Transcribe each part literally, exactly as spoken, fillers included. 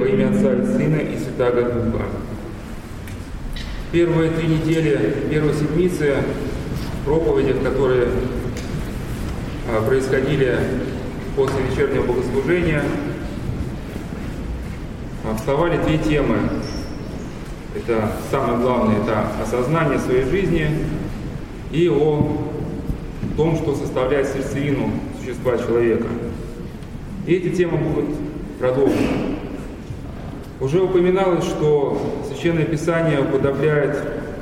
Во имя Отца и Сына и Святаго Духа. Первые три недели первой седмицы в проповедях, которые происходили после вечернего богослужения, вставали две темы. Это самое главное, это осознание своей жизни и о том, что составляет сердцевину существа человека. И эти темы будут продолжены. Уже упоминалось, что Священное Писание уподобляет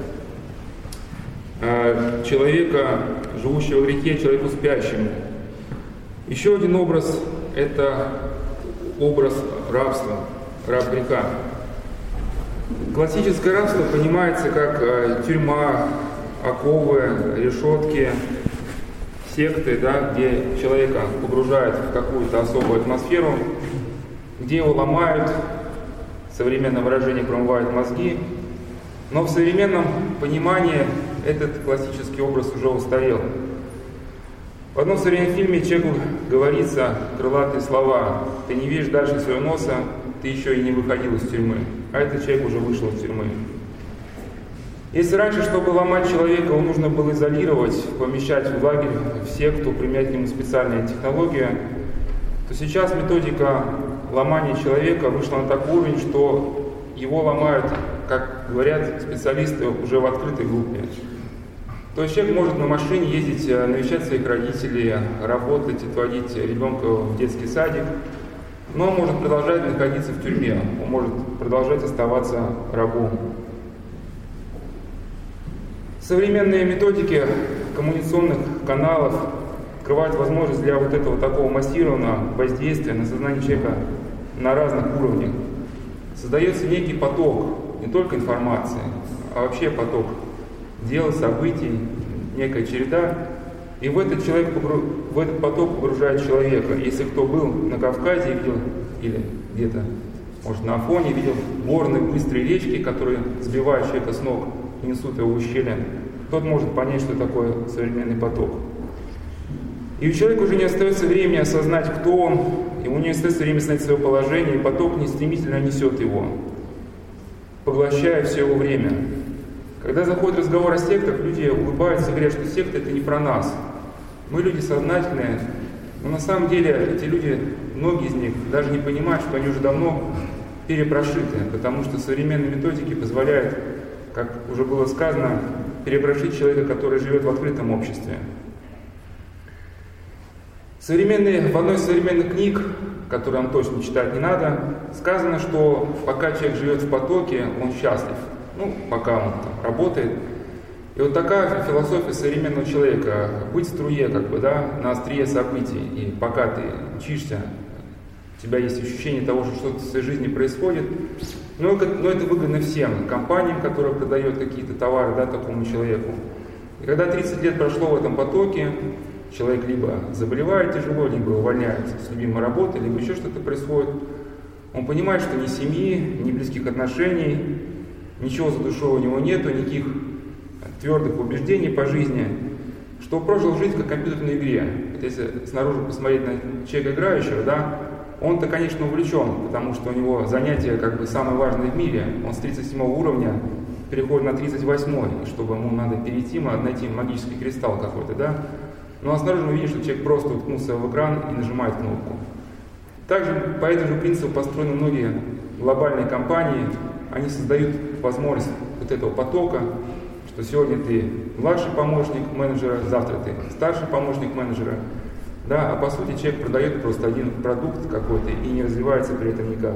э, человека, живущего в грехе, человеку спящему. Еще один образ – это образ рабства, раб греха. Классическое рабство понимается как э, тюрьма, оковы, решетки, секты, да, где человека погружают в какую-то особую атмосферу, где его ломают, современное выражение промывают мозги. Но в современном понимании этот классический образ уже устарел. В одном современном фильме человеку говорится крылатые слова: «Ты не видишь дальше своего носа, ты еще и не выходил из тюрьмы». А этот человек уже вышел из тюрьмы. Если раньше, чтобы ломать человека, его нужно было изолировать, помещать в лагерь, в секту, применять к нему специальные технологии, то сейчас методика ломания человека вышла на такой уровень, что его ломают, как говорят специалисты, уже в открытой группе. То есть человек может на машине ездить, навещать своих родителей, работать, отводить ребенка в детский садик, но он может продолжать находиться в тюрьме, он может продолжать оставаться рабом. Современные методики коммуникационных каналов открывают возможность для вот этого такого массированного воздействия на сознание человека на разных уровнях. Создается некий поток, не только информации, а вообще поток дел, событий, некая череда. И в этот, человек, в этот поток погружает человека. Если кто был на Кавказе, видел, или где-то, может, на Афоне, видел горные быстрые речки, которые сбивают человека с ног и несут его в ущелье, тот может понять, что такое современный поток. И у человека уже не остается времени осознать, кто он, ему не остается времени снять свое положение, и поток не стремительно несет его, поглощая все его время. Когда заходит разговор о сектах, люди улыбаются и говорят, что секта — это не про нас. Мы люди сознательные, но на самом деле эти люди, многие из них, даже не понимают, что они уже давно перепрошиты, потому что современные методики позволяют, как уже было сказано, перепрошить человека, который живет в открытом обществе. Современные, в одной из современных книг, которую нам точно читать не надо, сказано, что пока человек живет в потоке, он счастлив. Ну, пока он там работает. И вот такая философия современного человека. Быть в струе, как бы, да, на острие событий. И пока ты учишься, у тебя есть ощущение того, что что-то в своей жизни происходит. Но, но это выгодно всем. Компаниям, которые продают какие-то товары, да, такому человеку. И когда тридцать лет прошло в этом потоке, человек либо заболевает тяжело, либо увольняется с любимой работы, либо еще что-то происходит, он понимает, что ни семьи, ни близких отношений, ничего за душой у него нету, никаких твердых убеждений по жизни, что прожил жизнь как в компьютерной игре. Вот если снаружи посмотреть на человека играющего, да, он-то, конечно, увлечен, потому что у него занятие как бы самое важное в мире. Он с тридцать седьмого уровня переходит на тридцать восьмой, и чтобы ему надо перейти, надо найти магический кристалл какой-то, да. Ну а снаружи мы видим, что человек просто уткнулся в экран и нажимает кнопку. Также по этому же принципу построены многие глобальные компании. Они создают возможность вот этого потока, что сегодня ты младший помощник менеджера, завтра ты старший помощник менеджера. Да, а по сути человек продает просто один продукт какой-то и не развивается при этом никак.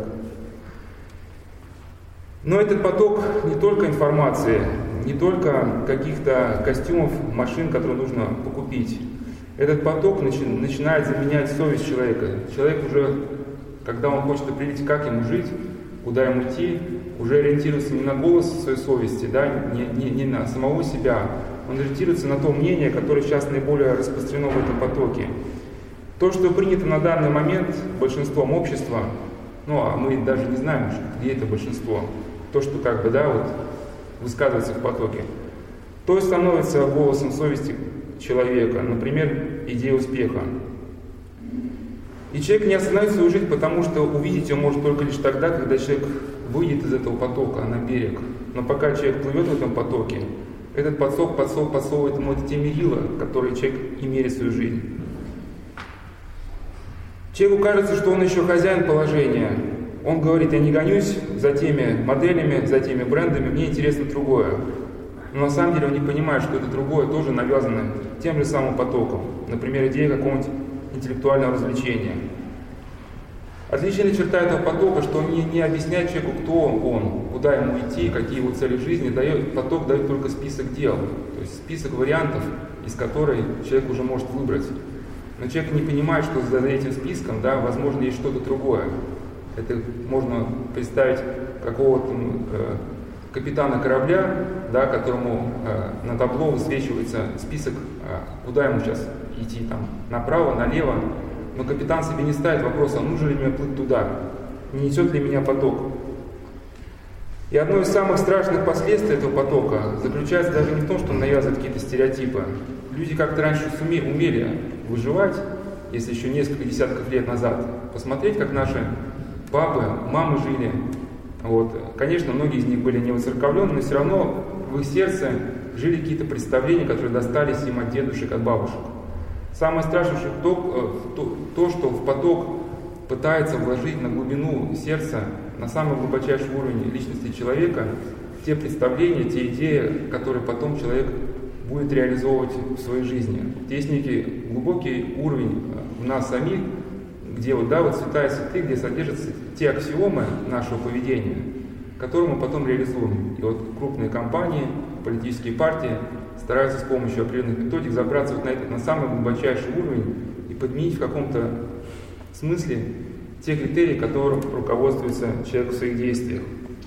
Но этот поток не только информации, не только каких-то костюмов, машин, которые нужно покупить. Этот поток начи- начинает заменять совесть человека. Человек уже, когда он хочет определить, как ему жить, куда ему идти, уже ориентируется не на голос своей совести, да, не, не, не на самого себя, он ориентируется на то мнение, которое сейчас наиболее распространено в этом потоке. То, что принято на данный момент большинством общества, ну а мы даже не знаем, где это большинство, то, что как бы, да, вот высказывается в потоке, то становится голосом совести человека, например, идея успеха. И человек не остановит свою жизнь, потому что увидеть ее может только лишь тогда, когда человек выйдет из этого потока на берег. Но пока человек плывет в этом потоке, этот поток подсов, подсовывает ему те мерила, которые человек и мерит свою жизнь. Человеку кажется, что он еще хозяин положения. Он говорит: я не гонюсь за теми моделями, за теми брендами, мне интересно другое. Но на самом деле он не понимает, что это другое тоже навязано тем же самым потоком. Например, идея какого-нибудь интеллектуального развлечения. Отличительная черта этого потока, что он не, не объясняет человеку, кто он, куда ему идти, какие его цели в жизни. Дает, поток дает только список дел, то есть список вариантов, из которых человек уже может выбрать. Но человек не понимает, что за этим списком, да, возможно, есть что-то другое. Это можно представить какого-то э, капитана корабля, да, которому э, на табло высвечивается список, э, куда ему сейчас идти, там, направо, налево. Но капитан себе не ставит вопрос, а нужно ли мне плыть туда, не несет ли меня поток. И одно из самых страшных последствий этого потока заключается даже не в том, что он навязывает какие-то стереотипы. Люди как-то раньше сумели, умели выживать, если еще несколько десятков лет назад. Посмотреть, как наши папы, мамы жили. Вот. Конечно, многие из них были не воцерковлены, но все равно в их сердце жили какие-то представления, которые достались им от дедушек, от бабушек. Самое страшное, что то, то, то, что в поток пытается вложить на глубину сердца, на самый глубочайший уровень личности человека, те представления, те идеи, которые потом человек будет реализовывать в своей жизни. Есть некий глубокий уровень в нас самих, где вот, да, вот святая святых, где содержатся те аксиомы нашего поведения, которые мы потом реализуем. И вот крупные компании, политические партии стараются с помощью определенных методик забраться вот на этот, на самый глубочайший уровень и подменить в каком-то смысле те критерии, которым руководствуется человек в своих действиях.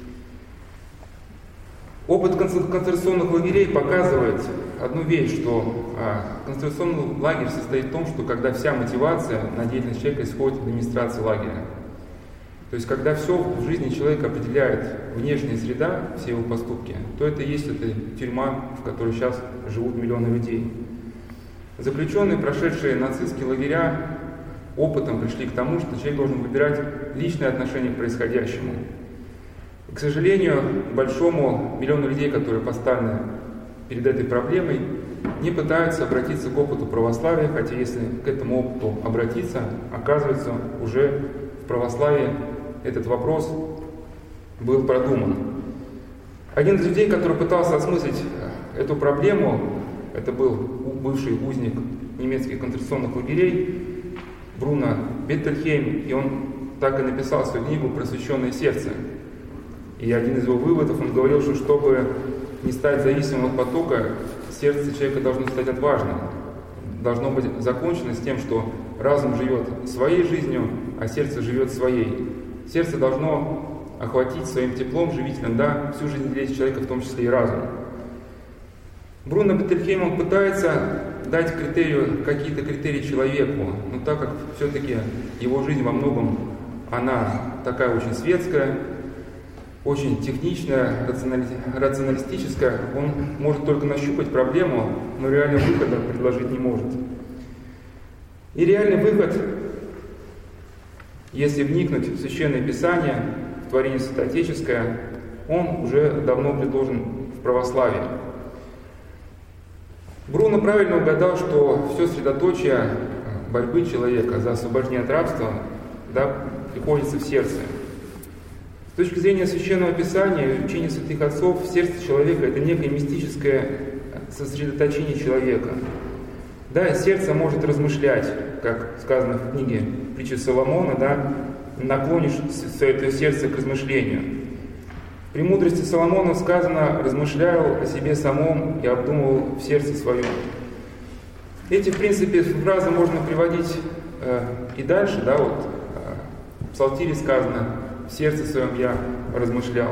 Опыт концентрационных лагерей показывает одну вещь, что а, концентрационный лагерь состоит в том, что когда вся мотивация на деятельность человека исходит от администрации лагеря. То есть, когда все в жизни человека определяет внешняя среда, все его поступки, то это и есть эта тюрьма, в которой сейчас живут миллионы людей. Заключенные, прошедшие нацистские лагеря, опытом пришли к тому, что человек должен выбирать личное отношение к происходящему. И, к сожалению, большому миллиону людей, которые поставлены перед этой проблемой, не пытаются обратиться к опыту православия, хотя если к этому опыту обратиться, оказывается, уже в православии этот вопрос был продуман. Один из людей, который пытался осмыслить эту проблему, это был бывший узник немецких концентрационных лагерей Бруно Беттельхейм, и он так и написал свою книгу «Просвещенное сердце». И один из его выводов, он говорил, что чтобы не стать зависимым от потока, сердце человека должно стать отважным. Должно быть закончено с тем, что разум живет своей жизнью, а сердце живет своей. Сердце должно охватить своим теплом, живителем, да, всю жизнь человека, в том числе и разум. Бруно Беттельхейм, он пытается дать критерию, какие-то критерии человеку, но так как все-таки его жизнь во многом, она такая очень светская, очень техничная, рационалистическая, он может только нащупать проблему, но реального выхода предложить не может. И реальный выход, если вникнуть в Священное Писание, в творение святоотеческое, он уже давно предложен в православии. Бруно правильно угадал, что все средоточие борьбы человека за освобождение от рабства, да, приходится в сердце. С точки зрения Священного Писания и учения святых отцов, сердце человека – это некое мистическое сосредоточение человека. Да, сердце может размышлять, как сказано в книге «Притчи Соломона», да, наклонишь свое сердце к размышлению. В «Премудрости Соломона» сказано: «Размышлял о себе самом и обдумывал в сердце своем». Эти, в принципе, фразы можно приводить э, и дальше, да, вот э, в Псалтире сказано: «В сердце своем я размышлял».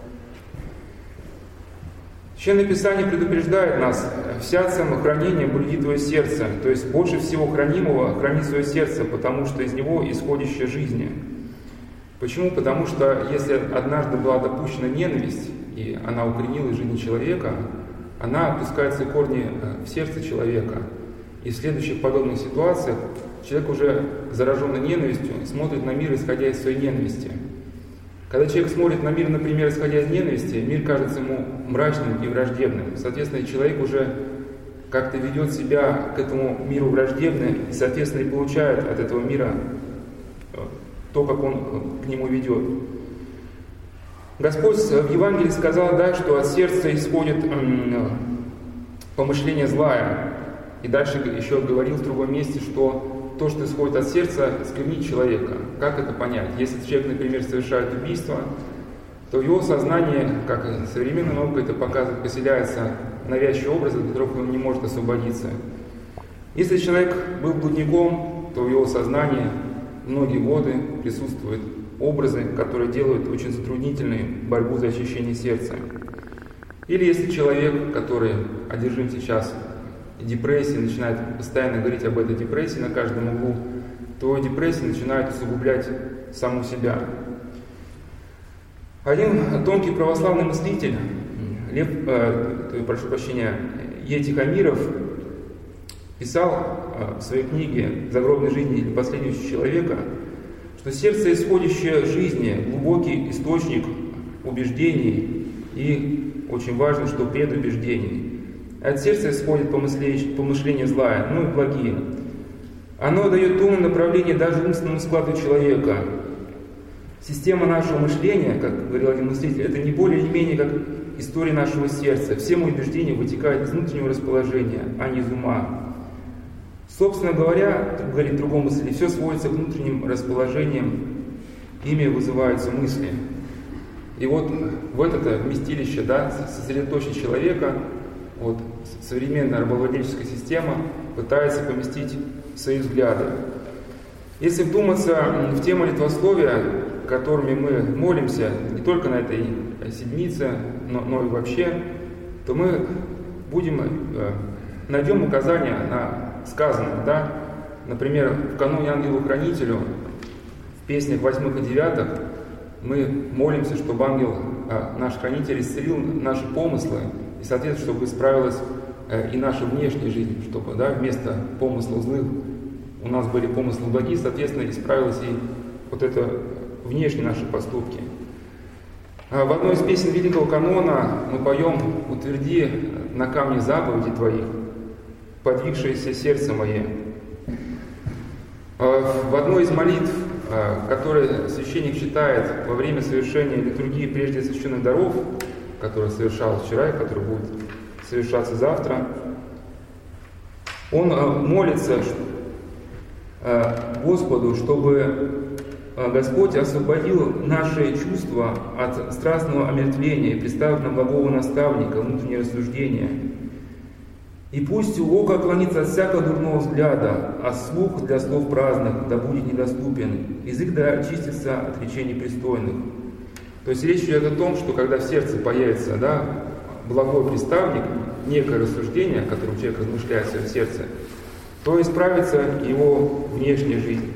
Священное Писание предупреждает нас: вся самохранение блюди твое сердце, то есть больше всего хранимого храни свое сердце, потому что из него исходящая жизнь. Почему? Потому что если однажды была допущена ненависть, и она укоренилась в жизни человека, она опускает свои корни в сердце человека. И в следующих подобных ситуациях человек уже зараженный ненавистью смотрит на мир, исходя из своей ненависти. Когда человек смотрит на мир, например, исходя из ненависти, мир кажется ему мрачным и враждебным. Соответственно, человек уже как-то ведет себя к этому миру враждебно и, соответственно, и получает от этого мира то, как он к нему ведет. Господь в Евангелии сказал, да, что от сердца исходит помышление злое. И дальше еще говорил в другом месте, что то, что исходит от сердца, сквернит человека. Как это понять? Если человек, например, совершает убийство, то в его сознании, как и современная наука это показывает, поселяются навязчивые образы, от которых он не может освободиться. Если человек был блудником, то в его сознании многие годы присутствуют образы, которые делают очень затруднительной борьбу за очищение сердца. Или если человек, который одержим сейчас депрессией, начинает постоянно говорить об этой депрессии на каждом углу, то депрессия начинает усугублять саму себя. Один тонкий православный мыслитель, Лев, э, прошу прощения, Е. Тихомиров, писал э, в своей книге «Загробной жизни или последующего человека», что сердце, исходящее жизни, глубокий источник убеждений и, очень важно, что предубеждений. От сердца исходит помышление, помышление злая, ну и благие. Оно дает тонное направление даже умственному складу человека. Система нашего мышления, как говорил один мыслитель, это не более не менее как история нашего сердца. Все мои убеждения вытекают из внутреннего расположения, а не из ума. Собственно говоря, говорит другой мыслитель, все сводится к внутренним расположениям, ими вызываются мысли. И вот в это вместилище, да, сосредоточить человека, вот современная рабовладельческая система пытается поместить свои взгляды. Если вдуматься в те молитвословия, которыми мы молимся, не только на этой седмице, но, но и вообще, то мы будем, э, найдем указания на сказанное, да? Например, в каноне Ангелу-Хранителю, в песнях восьмых и девятых, мы молимся, чтобы ангел, э, наш хранитель, исцелил наши помыслы, и, соответственно, чтобы исправилась э, и наша внешняя жизнь, чтобы, да, вместо помыслов злых у нас были помыслы благие, соответственно, исправилась и вот это внешние наши поступки. В одной из песен Великого Канона мы поем «Утверди на камне заповеди Твоих, подвигшееся сердце мое». В одной из молитв, которые священник читает во время совершения литургии прежде священных даров, которая совершалась вчера и которая будет совершаться завтра, он молится Господу, чтобы Господь освободил наши чувства от страстного омертвения и представил нам благого наставника, внутреннее рассуждение. И пусть око отклонится от всякого дурного взгляда, а слух для слов праздных да будет недоступен, язык да очистится от речей непристойных. То есть речь идет о том, что когда в сердце появится, да, благой представник, некое рассуждение, которым человек размышляет в своем сердце, то исправится его внешняя жизнь.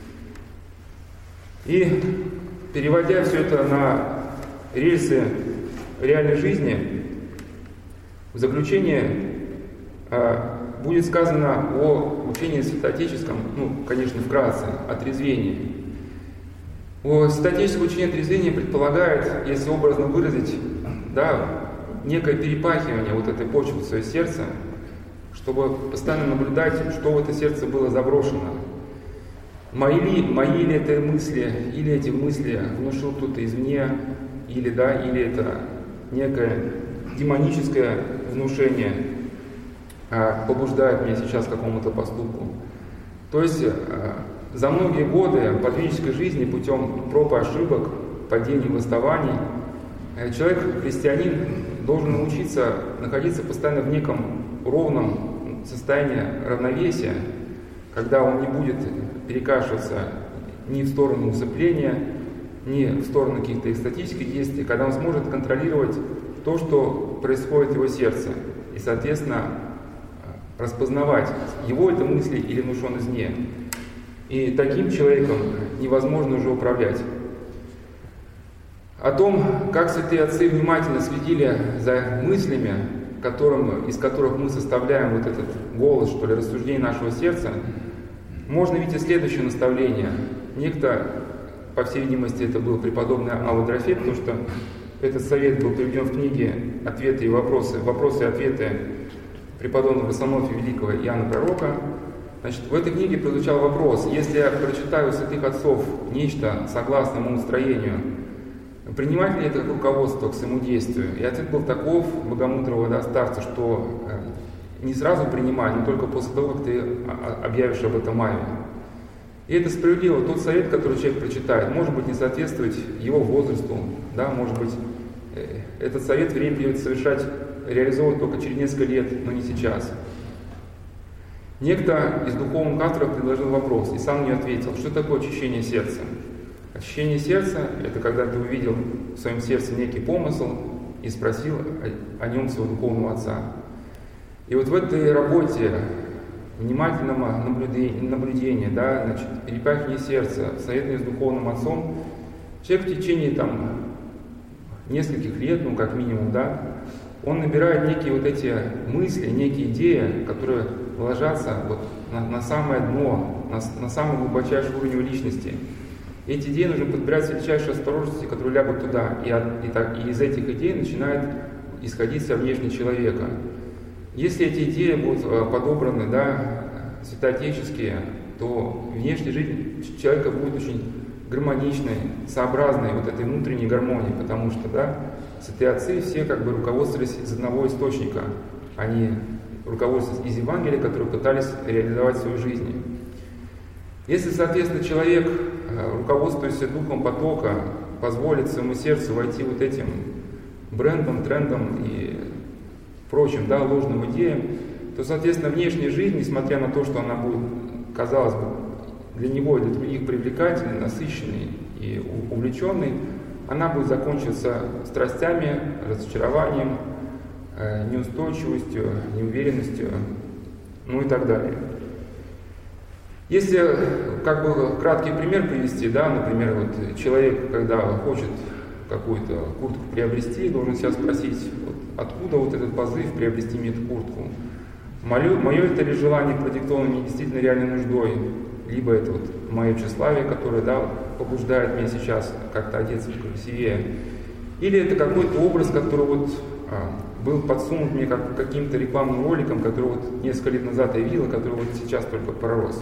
И переводя все это на рельсы реальной жизни, в заключение а, будет сказано о учении святоотеческом, ну, конечно, вкратце, о трезвении. О святоотеческое учение трезвения предполагает, если образно выразить, да, некое перепахивание вот этой почвы в свое сердце, чтобы постоянно наблюдать, что в это сердце было заброшено. Мои ли, мои ли это мысли, или эти мысли внушил кто-то извне, или, да, или это некое демоническое внушение а, побуждает меня сейчас к какому-то поступку. То есть а, за многие годы подвижнической жизни путем проб и ошибок, падений, восставаний, человек, христианин, должен научиться находиться постоянно в неком ровном состоянии равновесия, когда он не будет перекашиваться ни в сторону усыпления, ни в сторону каких-то экстатических действий, когда он сможет контролировать то, что происходит в его сердце, и, соответственно, распознавать, его это мысли или внушен извне. И таким человеком невозможно уже управлять. О том, как святые отцы внимательно следили за мыслями, которым, из которых мы составляем вот этот голос, что ли, рассуждение нашего сердца, можно видеть и следующее наставление. Некто, по всей видимости, это был преподобный Авва Дорофей, потому что этот совет был приведен в книге «Ответы и вопросы», «Вопросы и ответы» преподобного Самофия Великого Иоанна Пророка. Значит, в этой книге прозвучал вопрос: если я прочитаю у святых отцов нечто согласно моему строению, принимать ли это как руководство к своему действию? И ответ был таков богомудрого да, старца, что не сразу принимай, но только после того, как ты объявишь об этом Аве. И это справедливо. Тот совет, который человек прочитает, может быть не соответствовать его возрасту, да, может быть этот совет время придется совершать, реализовывать только через несколько лет, но не сейчас. Некто из духовных авторов предложил вопрос и сам не ответил, что такое очищение сердца. Очищение сердца – это когда ты увидел в своем сердце некий помысл и спросил о, о нем своего духовного отца. И вот в этой работе внимательного наблюдения, наблюдения да, значит, перепахивания сердца, советования с духовным отцом, человек в течение там, нескольких лет, ну как минимум, да, он набирает некие вот эти мысли, некие идеи, которые ложатся вот на, на самое дно, на, на самый глубочайший уровень личности. И эти идеи нужно подбирать с величайшей осторожностью, которые лягут туда. И, от, и, так, и из этих идей начинает исходить вся внешность человека. Если эти идеи будут подобраны да, святоотеческие, то внешняя жизнь человека будет очень гармоничной, сообразной вот этой внутренней гармонии, потому что да, святые отцы все как бы руководствовались из одного источника, они руководствовались из Евангелия, которые пытались реализовать в своей жизни. Если, соответственно, человек, руководствуясь духом потока, позволит своему сердцу войти вот этим брендом, трендом и прочим, да, ложным идеям, то, соответственно, внешняя жизнь, несмотря на то, что она будет, казалось бы, для него и для других привлекательной, насыщенной и увлеченной, она будет закончиться страстями, разочарованием, неустойчивостью, неуверенностью, ну и так далее. Если как бы краткий пример привести, да, например, вот человек, когда хочет какую-то куртку приобрести, должен себя спросить, вот, откуда вот этот позыв приобрести мне эту куртку. Мое, мое это ли желание продиктовано мне действительно реальной нуждой, либо это вот мое тщеславие, которое да, побуждает меня сейчас как-то одеться красивее, или это какой-то образ, который вот а, был подсунут мне как, каким-то рекламным роликом, который вот несколько лет назад я видел, который вот сейчас только пророс.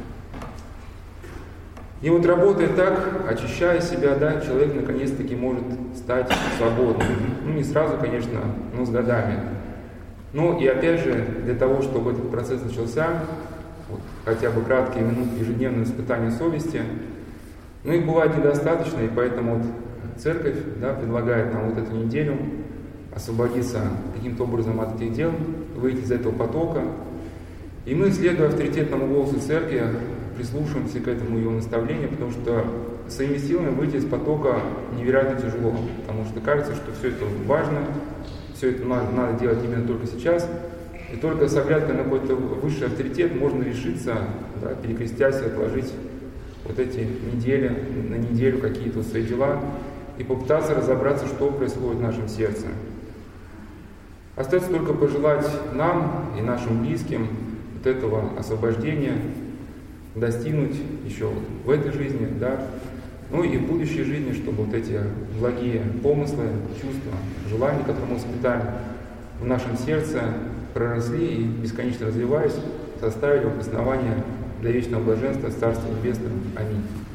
И вот работая так, очищая себя, да, человек наконец-таки может стать свободным. Ну, не сразу, конечно, но с годами. Ну, и опять же, для того, чтобы этот процесс начался, вот, хотя бы краткие минуты ежедневного испытания совести, ну, их бывает недостаточно, и поэтому вот церковь, да, предлагает нам вот эту неделю освободиться каким-то образом от этих дел, выйти из этого потока. И мы, следуя авторитетному голосу церкви, прислушиваемся к этому его наставлению, потому что своими силами выйти из потока невероятно тяжело, потому что кажется, что все это важно, все это надо, надо делать именно только сейчас, и только с оглядкой на какой-то высший авторитет можно решиться, да, перекрестясь и отложить вот эти недели, на неделю какие-то свои дела и попытаться разобраться, что происходит в нашем сердце. Остается только пожелать нам и нашим близким вот этого освобождения, достигнуть еще в этой жизни, да, ну и в будущей жизни, чтобы вот эти благие помыслы, чувства, желания, которые мы воспитаем в нашем сердце, проросли и, бесконечно развиваясь, составили основание для вечного блаженства в Царстве Небесном. Аминь.